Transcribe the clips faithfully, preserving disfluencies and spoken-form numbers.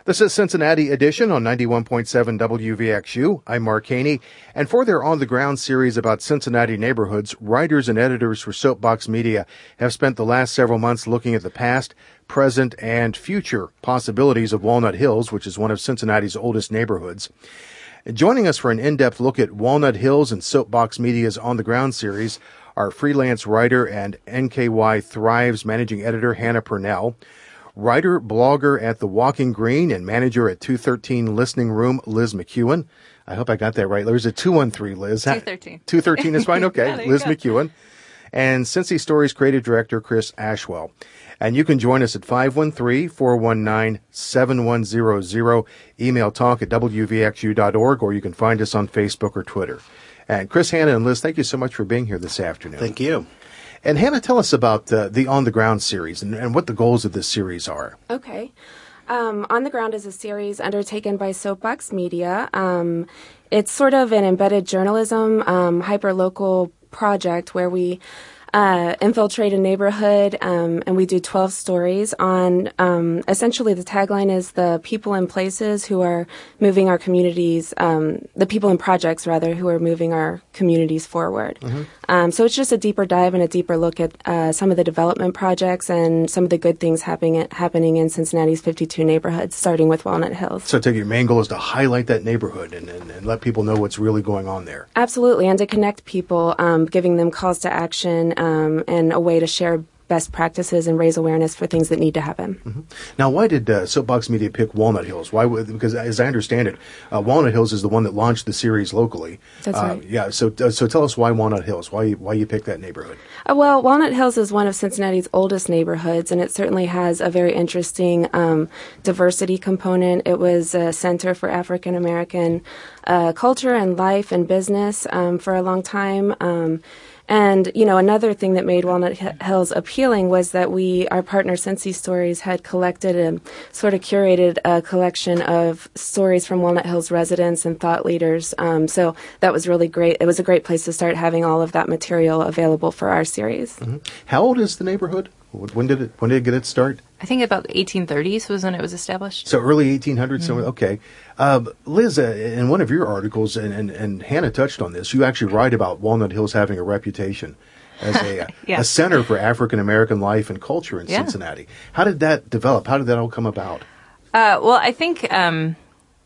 This is Cincinnati Edition on ninety-one point seven W V X U. I'm Mark Haney. And for their On the Ground series about Cincinnati neighborhoods, writers and editors for Soapbox Media have spent the last several months looking at the past, present, and future possibilities of Walnut Hills, which is one of Cincinnati's oldest neighborhoods. Joining us for an in-depth look at Walnut Hills and Soapbox Media's On the Ground series are freelance writer and N K Y Thrive's managing editor Hannah Purnell, writer, blogger at The Walking Green, and manager at two thirteen Listening Room, Liz McEwen. I hope I got that right. There's a two one three, Liz. two thirteen. two thirteen is fine? Okay. Yeah, Liz go. McEwen. And Cincy Stories creative director Chris Ashwell. And you can join us at five one three, four one nine, seven one zero zero. Email talk at w v x u dot org, or you can find us on Facebook or Twitter. And Chris, Hannah, and Liz, thank you so much for being here this afternoon. Thank you. And Hannah, tell us about uh, the On the Ground series and, and what the goals of this series are. Okay. Um, On the Ground is a series undertaken by Soapbox Media. Um, it's sort of an embedded journalism, um, hyper-local project where we uh, infiltrate a neighborhood, um, and we do twelve stories on, um, essentially the tagline is the people and places who are moving our communities, um, the people and projects, rather, who are moving our communities forward. Mm-hmm. Um, so it's just a deeper dive and a deeper look at uh, some of the development projects and some of the good things happening happening in Cincinnati's fifty-two neighborhoods, starting with Walnut Hills. So I take it your main goal is to highlight that neighborhood and, and, and let people know what's really going on there. Absolutely, and to connect people, um, giving them calls to action um, and a way to share best practices and raise awareness for things that need to happen. Mm-hmm. Now, why did uh, Soapbox Media pick Walnut Hills? Why? Would, because as I understand it, uh, Walnut Hills is the one that launched the series locally. That's uh, right. Yeah. So, uh, so tell us why Walnut Hills? Why why you picked that neighborhood? Uh, well, Walnut Hills is one of Cincinnati's oldest neighborhoods, and it certainly has a very interesting um, diversity component. It was a center for African American uh, culture and life and business um, for a long time. Um, And, you know, another thing that made Walnut Hills appealing was that we, our partner Cincy Stories, had collected and sort of curated a collection of stories from Walnut Hills residents and thought leaders. Um, so that was really great. It was a great place to start having all of that material available for our series. Mm-hmm. How old is the neighborhood? When did it when did it get its start? I think about the eighteen thirties was when it was established. So early eighteen hundreds. Mm-hmm. So okay, um, Liz, uh, in one of your articles, and, and, and Hannah touched on this, you actually write about Walnut Hills having a reputation as a, yeah. a center for African American life and culture in yeah. Cincinnati. How did that develop? How did that all come about? Uh, well, I think. Um,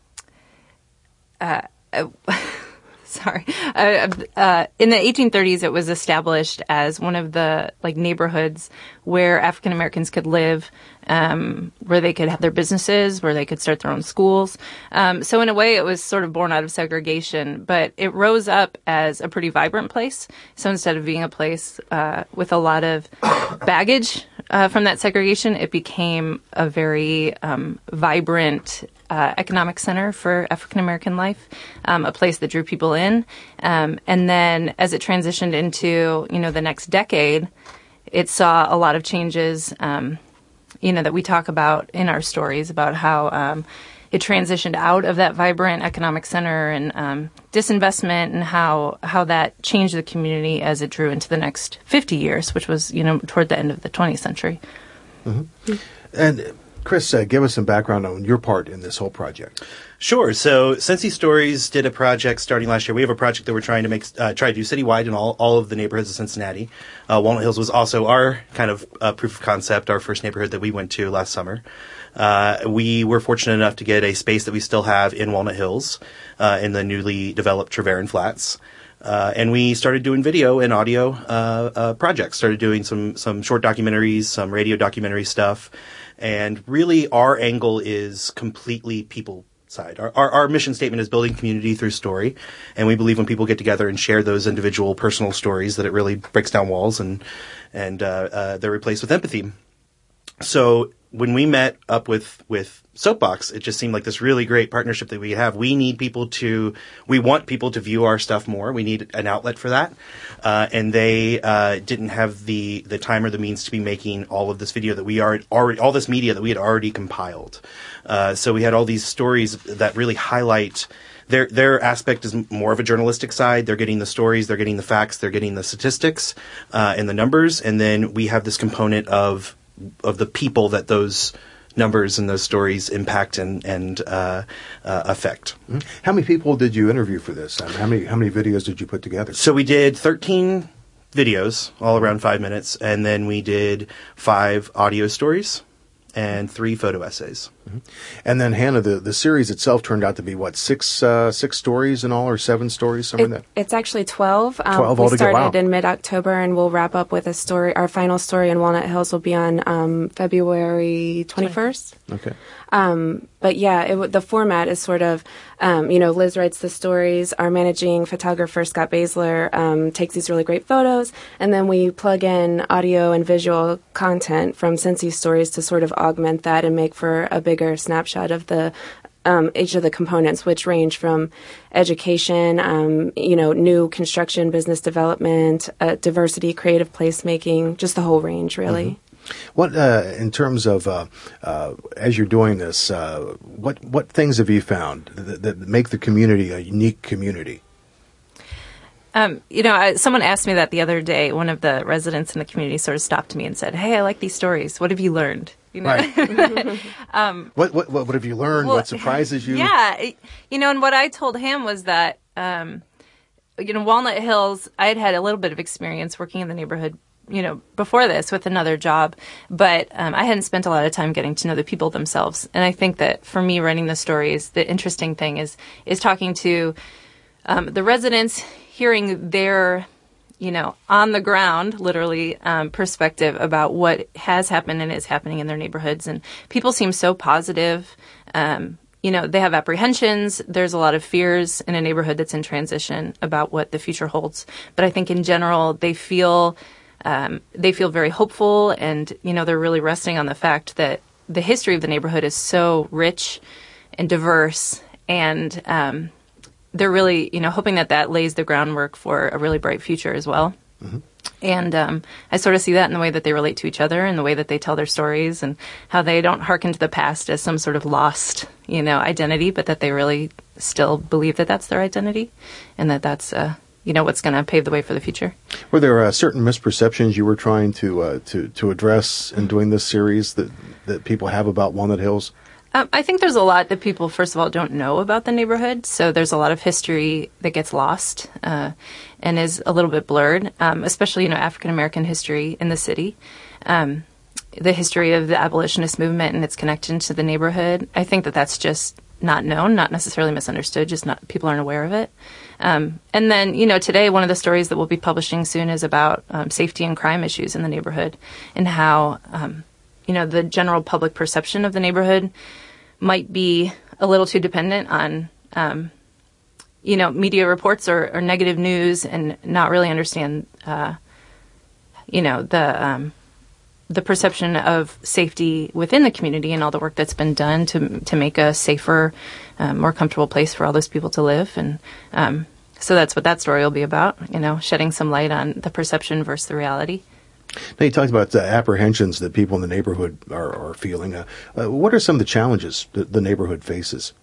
uh, uh, Sorry. Uh, uh, in the eighteen thirties, it was established as one of the like neighborhoods where African Americans could live, um, where they could have their businesses, where they could start their own schools. Um, so in a way, it was sort of born out of segregation, but it rose up as a pretty vibrant place. So instead of being a place uh, with a lot of baggage uh, from that segregation, it became a very um, vibrant Uh, economic center for African American life, um, a place that drew people in. Um, and then as it transitioned into, you know, the next decade, it saw a lot of changes, um, you know, that we talk about in our stories about how um, it transitioned out of that vibrant economic center and um, disinvestment and how, how that changed the community as it drew into the next fifty years, which was, you know, toward the end of the twentieth century. Mm-hmm. And Chris, uh, give us some background on your part in this whole project. Sure. So Cincy Stories did a project starting last year. We have a project that we're trying to make, uh, try to do citywide in all, all of the neighborhoods of Cincinnati. Uh, Walnut Hills was also our kind of uh, proof of concept, our first neighborhood that we went to last summer. Uh, we were fortunate enough to get a space that we still have in Walnut Hills, uh, in the newly developed Treverin Flats. Uh, and we started doing video and audio uh, uh, projects, started doing some, some short documentaries, some radio documentary stuff. And really our angle is completely people side. Our, our, our mission statement is building community through story. And we believe when people get together and share those individual personal stories that it really breaks down walls and, and uh, uh, they're replaced with empathy. So when we met up with, with Soapbox, it just seemed like this really great partnership that we have. We need people to, we want people to view our stuff more. We need an outlet for that. Uh, and they, uh, didn't have the, the time or the means to be making all of this video that we are already, all this media that we had already compiled. Uh, so we had all these stories that really highlight Their their aspect is more of a journalistic side. They're getting the stories, they're getting the facts, they're getting the statistics, uh, and the numbers. And then we have this component of, of the people that those numbers and those stories impact and and uh, uh, affect. Mm-hmm. How many people did you interview for this? How many how many videos did you put together? So we did thirteen videos, all around five minutes, and then we did five audio stories and three photo essays. Mm-hmm. And then, Hannah, the, the series itself turned out to be, what, six uh, six stories in all, or seven stories, somewhere in It, that? it's actually twelve. Um, twelve we altogether, started wow. in mid-October, and we'll wrap up with a story. Our final story in Walnut Hills will be on um, February twenty-first. Okay. Um, but yeah, it, w- the format is sort of, um, you know, Liz writes the stories. Our managing photographer, Scott Basler, um, takes these really great photos. And then we plug in audio and visual content from Cincy stories to sort of augment that and make for a bigger snapshot of the um, each of the components, which range from education, um, you know, new construction, business development, uh, diversity, creative placemaking, just the whole range, really. Mm-hmm. What, uh, in terms of, uh, uh, as you're doing this, uh, what what things have you found that, that make the community a unique community? Um, you know, I, someone asked me that the other day. One of the residents in the community sort of stopped me and said, "Hey, I like these stories. What have you learned?" You know? Right. um, what, what what have you learned? Well, what surprises you? Yeah, it, you know, and what I told him was that, um, you know, Walnut Hills. I had had a little bit of experience working in the neighborhood, you know, before this with another job, but um, I hadn't spent a lot of time getting to know the people themselves. And I think that for me, writing the stories, the interesting thing is is talking to um, the residents, hearing their, you know, on the ground, literally, um, perspective about what has happened and is happening in their neighborhoods. And people seem so positive. Um, you know, they have apprehensions. There's a lot of fears in a neighborhood that's in transition about what the future holds. But I think in general, they feel Um, they feel very hopeful, and, you know, they're really resting on the fact that the history of the neighborhood is so rich and diverse, and um, they're really, you know, hoping that that lays the groundwork for a really bright future as well. Mm-hmm. And um, I sort of see that in the way that they relate to each other and the way that they tell their stories and how they don't hearken to the past as some sort of lost, you know, identity, but that they really still believe that that's their identity and that that's uh, you know, what's going to pave the way for the future. Were there uh, certain misperceptions you were trying to uh, to to address in doing this series that, that people have about Walnut Hills? Um, I think there's a lot that people, first of all, don't know about the neighborhood. So there's a lot of history that gets lost uh, and is a little bit blurred, um, especially, you know, African-American history in the city. Um, the history of the abolitionist movement and its connection to the neighborhood. I think that that's just not known, not necessarily misunderstood, just not people aren't aware of it. Um, and then, you know, today one of the stories that we'll be publishing soon is about um, safety and crime issues in the neighborhood and how, um, you know, the general public perception of the neighborhood might be a little too dependent on, um, you know, media reports or, or negative news and not really understand, uh, you know, the um, the perception of safety within the community and all the work that's been done to to make a safer, um, more comfortable place for all those people to live. And um, so that's what that story will be about, you know, shedding some light on the perception versus the reality. Now, you talked about the apprehensions that people in the neighborhood are, are feeling. Uh, uh, what are some of the challenges that the neighborhood faces?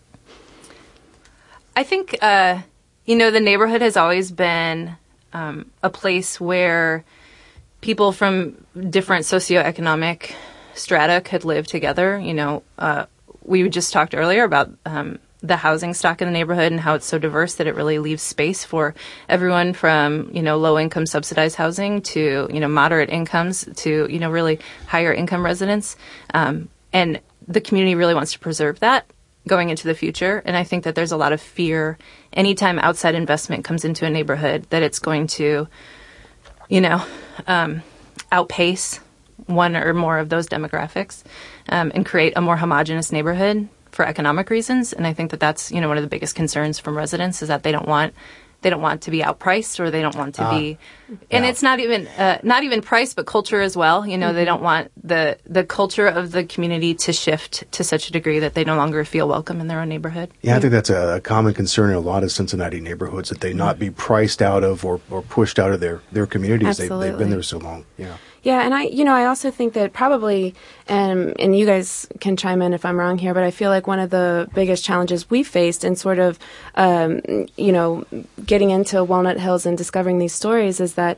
I think, uh, you know, the neighborhood has always been um, a place where people from different socioeconomic strata could live together. You know, uh, we just talked earlier about um, the housing stock in the neighborhood and how it's so diverse that it really leaves space for everyone from, you know, low-income subsidized housing to, you know, moderate incomes to, you know, really higher income residents. Um, and the community really wants to preserve that going into the future. And I think that there's a lot of fear anytime outside investment comes into a neighborhood that it's going to, you know, um, outpace one or more of those demographics um, and create a more homogenous neighborhood for economic reasons. And I think that that's, you know, one of the biggest concerns from residents is that they don't want they don't want to be outpriced or they don't want to uh, be and yeah. It's not even uh, not even price but culture as well. You know, mm-hmm. They don't want the the culture of the community to shift to such a degree that they no longer feel welcome in their own neighborhood. Yeah, I think that's a, a common concern in a lot of Cincinnati neighborhoods, that they mm-hmm. not be priced out of or, or pushed out of their, their communities. They, they've been there so long. Yeah. Yeah, and I, you know, I also think that probably, um, and you guys can chime in if I'm wrong here, but I feel like one of the biggest challenges we faced in sort of, um, you know, getting into Walnut Hills and discovering these stories is that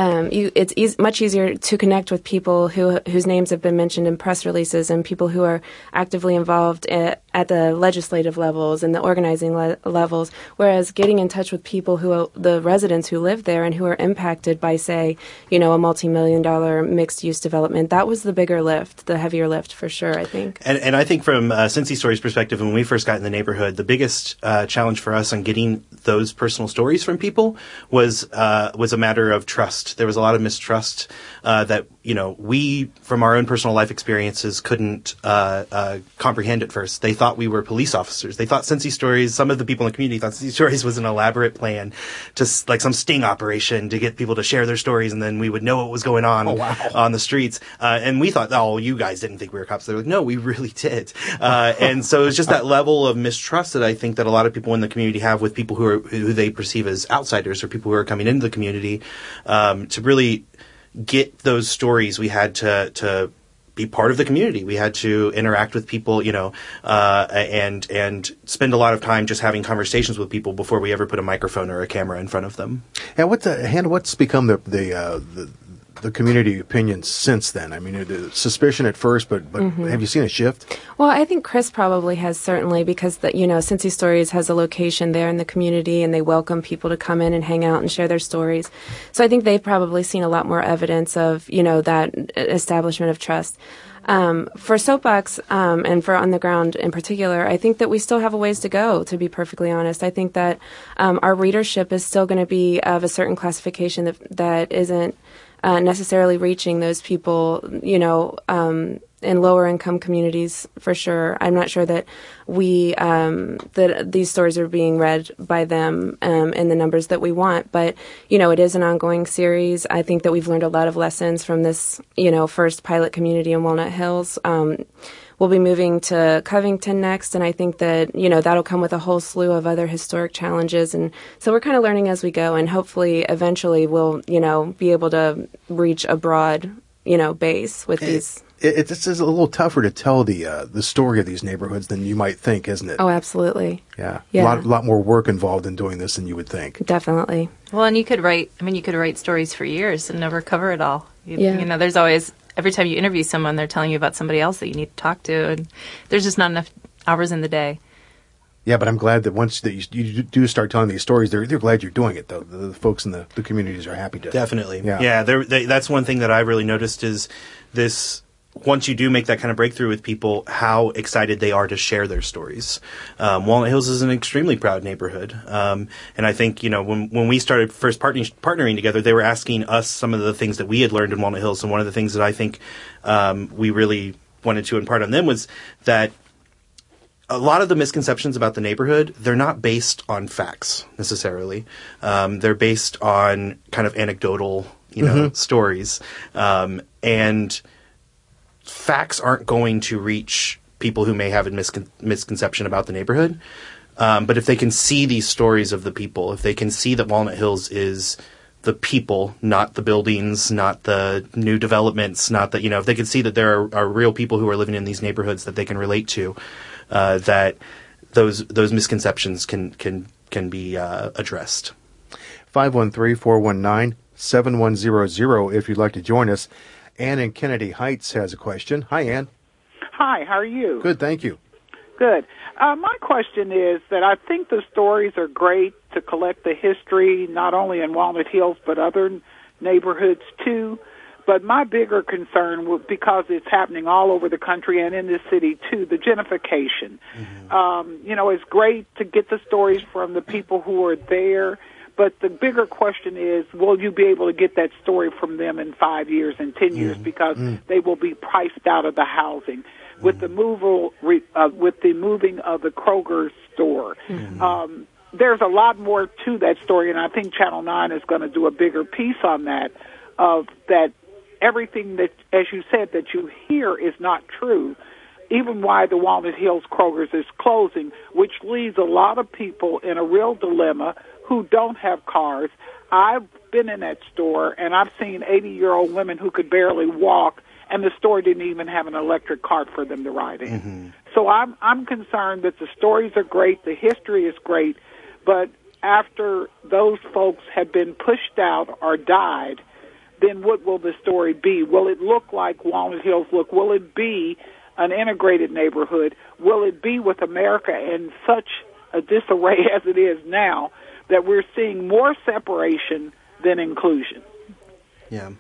um, you, it's e- much easier to connect with people who whose names have been mentioned in press releases and people who are actively involved at, at the legislative levels and the organizing le- levels, whereas getting in touch with people who are the residents who live there and who are impacted by, say, you know, a multi-million dollar mixed-use development, that was the bigger lift, the heavier lift for sure, I think. And, and I think from uh, Cincy Stories' perspective, when we first got in the neighborhood, the biggest uh, challenge for us on getting those personal stories from people was uh, was a matter of trust. There was a lot of mistrust uh, that, you know, we, from our own personal life experiences, couldn't uh, uh, comprehend at first. They thought we were police officers. They thought Cincy Stories, some of the people in the community thought Cincy Stories was an elaborate plan, to like some sting operation to get people to share their stories, and then we would know what was going on oh, wow. on the streets. Uh, and we thought, oh, you guys didn't think we were cops. They were like, no, we really did. Uh, and so it's just that level of mistrust that I think that a lot of people in the community have with people who are who they perceive as outsiders or people who are coming into the community. Um, to really get those stories, we had to to be part of the community. We had to interact with people, you know, uh, and and spend a lot of time just having conversations with people before we ever put a microphone or a camera in front of them. And what's the, Hannah, what's become the the, uh, the the community opinion since then? I mean, the suspicion at first, but but mm-hmm. have you seen a shift? Well, I think Chris probably has, certainly, because the, you know, Cincy Stories has a location there in the community, and they welcome people to come in and hang out and share their stories. So I think they've probably seen a lot more evidence of, you know, that establishment of trust. Um, for Soapbox um, and for On the Ground in particular, I think that we still have a ways to go, to be perfectly honest. I think that um, our readership is still going to be of a certain classification that that isn't uh, necessarily reaching those people, you know, um, in lower income communities, for sure. I'm not sure that we um, that these stories are being read by them um, in the numbers that we want. But, you know, it is an ongoing series. I think that we've learned a lot of lessons from this, you know, first pilot community in Walnut Hills. Um, we'll be moving to Covington next, and I think that, you know, that'll come with a whole slew of other historic challenges. And so we're kind of learning as we go, and hopefully eventually we'll, you know, be able to reach a broad, you know, base with these. It, it's, it's a little tougher to tell the uh, the story of these neighborhoods than you might think, isn't it? Oh, absolutely. Yeah. yeah. A lot, lot more work involved in doing this than you would think. Definitely. Well, and you could write, I mean, you could write stories for years and never cover it all. You, yeah. you know, there's always, every time you interview someone, they're telling you about somebody else that you need to talk to, and there's just not enough hours in the day. Yeah, but I'm glad that once that you, you do start telling these stories, they're they're glad you're doing it, though. The, the folks in the, the communities are happy to. Definitely. Yeah. Yeah, they, that's one thing that I've really noticed is this. Once you do make that kind of breakthrough with people, how excited they are to share their stories. Um, Walnut Hills is an extremely proud neighborhood. Um, and I think, you know, when when we started first partnering, partnering together, they were asking us some of the things that we had learned in Walnut Hills. And one of the things that I think um, we really wanted to impart on them was that a lot of the misconceptions about the neighborhood, they're not based on facts necessarily. Um, they're based on kind of anecdotal, you know, mm-hmm. stories. Um, and facts aren't going to reach people who may have a miscon- misconception about the neighborhood. Um, but if they can see these stories of the people, if they can see that Walnut Hills is the people, not the buildings, not the new developments, not that, you know, if they can see that there are, are real people who are living in these neighborhoods that they can relate to, uh, that those those misconceptions can can can be uh, addressed. five one three, four one nine, seven one zero zero if you'd like to join us. Ann in Kennedy Heights has a question. Hi, Ann. Hi, how are you? Good, thank you. Good. Uh, my question is that I think the stories are great to collect the history, not only in Walnut Hills, but other neighborhoods too. But my bigger concern, was, because it's happening all over the country and in this city too, the gentrification. Mm-hmm. Um, you know, it's great to get the stories from the people who are there, but the bigger question is, will you be able to get that story from them in five years and ten years, mm-hmm. because mm-hmm. they will be priced out of the housing. Mm-hmm. With the moval, uh, with the moving of the Kroger store, mm-hmm. um, there's a lot more to that story, and I think Channel nine is going to do a bigger piece on that, of that everything that, as you said, that you hear is not true, even why the Walnut Hills Kroger's is closing, which leaves a lot of people in a real dilemma who don't have cars. I've been in that store, and I've seen eighty-year-old women who could barely walk, and the store didn't even have an electric cart for them to ride in. Mm-hmm. So I'm I'm concerned that the stories are great, the history is great, but after those folks have been pushed out or died, then what will the story be? Will it look like Walnut Hills look? Will it be an integrated neighborhood? Will it be with America in such a disarray as it is now that we're seeing more separation than inclusion? Yeah.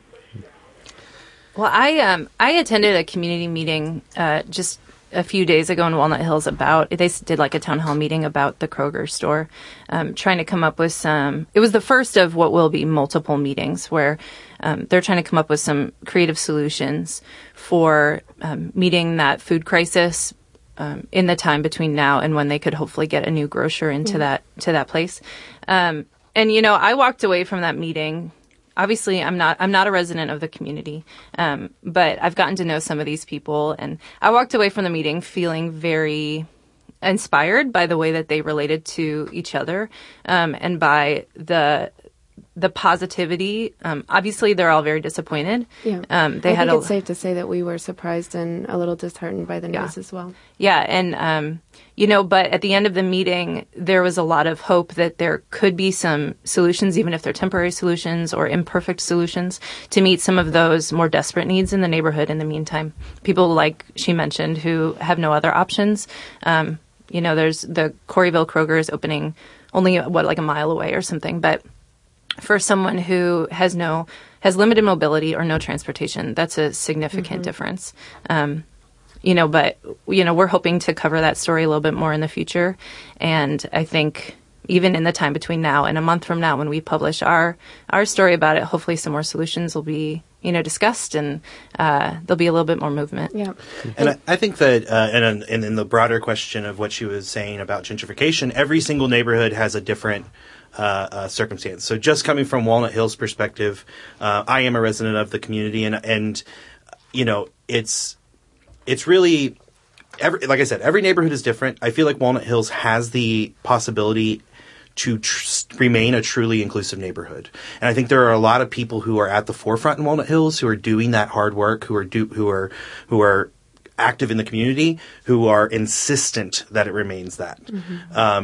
Well, I um I attended a community meeting uh, just a few days ago in Walnut Hills about, they did like a town hall meeting about the Kroger store, um, trying to come up with some, it was the first of what will be multiple meetings where um, they're trying to come up with some creative solutions for um, meeting that food crisis um, in the time between now and when they could hopefully get a new grocer into mm-hmm. that, to that place. Um, and, you know, I walked away from that meeting. Obviously, I'm not I'm not a resident of the community, um, but I've gotten to know some of these people, and I walked away from the meeting feeling very inspired by the way that they related to each other, um, and by the the positivity. Um, obviously, they're all very disappointed. Yeah, um, they I had think a, it's safe to say that we were surprised and a little disheartened by the news yeah. as well. Yeah, and um, you know, but at the end of the meeting, there was a lot of hope that there could be some solutions, even if they're temporary solutions or imperfect solutions, to meet some of those more desperate needs in the neighborhood. In the meantime, people like she mentioned who have no other options. Um, you know, there's the Coreyville Kroger is opening only what like a mile away or something, but for someone who has no has limited mobility or no transportation, that's a significant mm-hmm. difference. Um, you know, but you know, we're hoping to cover that story a little bit more in the future, and I think even in the time between now and a month from now, when we publish our our story about it, hopefully some more solutions will be you know discussed, and uh, there'll be a little bit more movement. Yeah, and I, I think that, uh, and, and in the broader question of what she was saying about gentrification, every single neighborhood has a different Uh, uh, circumstance. So just coming from Walnut Hills' perspective, uh, I am a resident of the community, and and you know it's it's really every, like I said, every neighborhood is different. I feel like Walnut Hills has the possibility to tr- remain a truly inclusive neighborhood, and I think there are a lot of people who are at the forefront in Walnut Hills who are doing that hard work, who are do who are who are active in the community, who are insistent that it remains that. Mm-hmm. Um,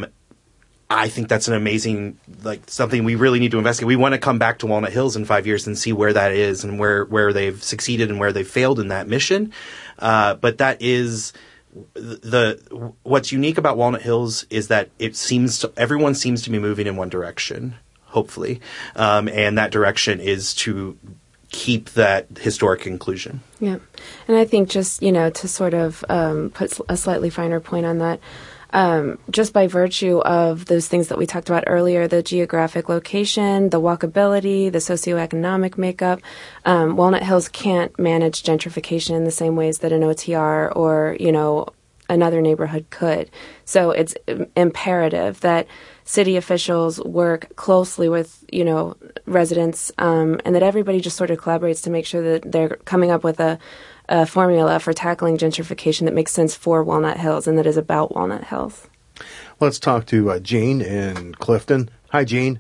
I think that's an amazing, like, something we really need to investigate. We want to come back to Walnut Hills in five years and see where that is and where, where they've succeeded and where they've failed in that mission. Uh, but that is the, what's unique about Walnut Hills is that it seems to, everyone seems to be moving in one direction, hopefully. Um, and that direction is to keep that historic inclusion. Yeah. And I think just, you know, to sort of um, put a slightly finer point on that, Um, just by virtue of those things that we talked about earlier, the geographic location, the walkability, the socioeconomic makeup, um, Walnut Hills can't manage gentrification in the same ways that an O T R or, you know, another neighborhood could. So it's imperative that city officials work closely with, you know, residents, um, and that everybody just sort of collaborates to make sure that they're coming up with a a formula for tackling gentrification that makes sense for Walnut Hills and that is about Walnut Hills. Let's talk to uh, Jean in Clifton. Hi, Jean.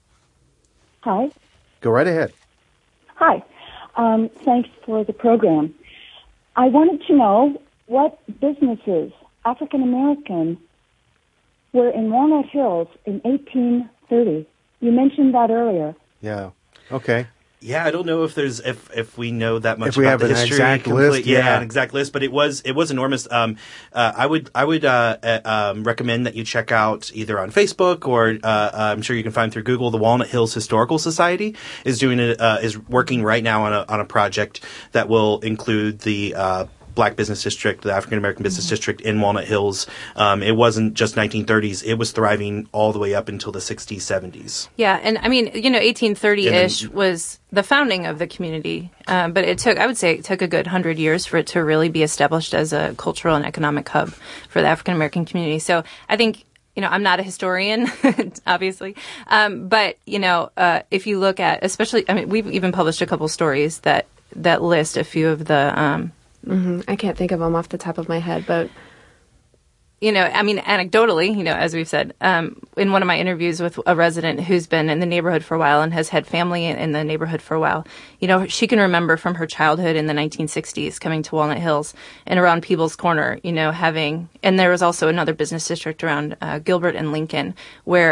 Hi. Go right ahead. Hi. Um, thanks for the program. I wanted to know what businesses, African American, were in Walnut Hills in eighteen thirty. You mentioned that earlier. Yeah. Okay. Yeah, I don't know if there's if if we know that much if we about have the an history. Exact complete, list, yeah, yeah, an exact list. But it was it was enormous. Um, uh, I would I would uh, uh, um, recommend that you check out either on Facebook or uh, I'm sure you can find through Google. The Walnut Hills Historical Society is doing it uh, is working right now on a on a project that will include the Uh, Black Business District, the African American Business mm-hmm. District in Walnut Hills. Um, it wasn't just nineteen thirties; it was thriving all the way up until the sixties, seventies. Yeah, and I mean, you know, eighteen thirty-ish then, was the founding of the community, um, but it took, I would say, it took a good hundred years for it to really be established as a cultural and economic hub for the African American community. So I think. You know, I'm not a historian, obviously, um, but you know, uh, if you look at, especially, I mean, we've even published a couple stories that that list a few of the. Um, Mm-hmm. I can't think of them off the top of my head, but you know, I mean, anecdotally, you know, as we've said, um, in one of my interviews with a resident who's been in the neighborhood for a while and has had family in the neighborhood for a while, you know, she can remember from her childhood in the nineteen sixties coming to Walnut Hills and around Peebles Corner, you know, having, and there was also another business district around uh, Gilbert and Lincoln where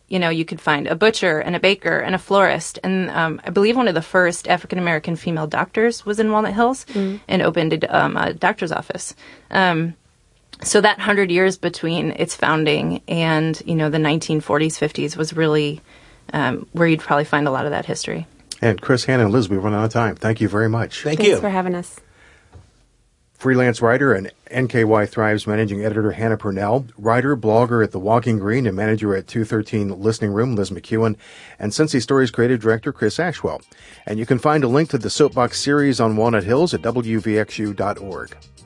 you know, you could find a butcher and a baker and a florist. And um, I believe one of the first African-American female doctors was in Walnut Hills mm. and opened um, a doctor's office. Um, so that hundred years between its founding and, you know, the nineteen forties, fifties was really um, where you'd probably find a lot of that history. And Chris, Hannah, and Liz, we've run out of time. Thank you very much. Thank Thanks you. for having us. Freelance writer and N K Y Thrive's managing editor Hannah Purnell, writer, blogger at The Walking Green, and manager at two thirteen Listening Room, Liz McEwen, and Cincy Stories creative director Chris Ashwell. And you can find a link to the Soapbox series on Walnut Hills at W V X U dot org.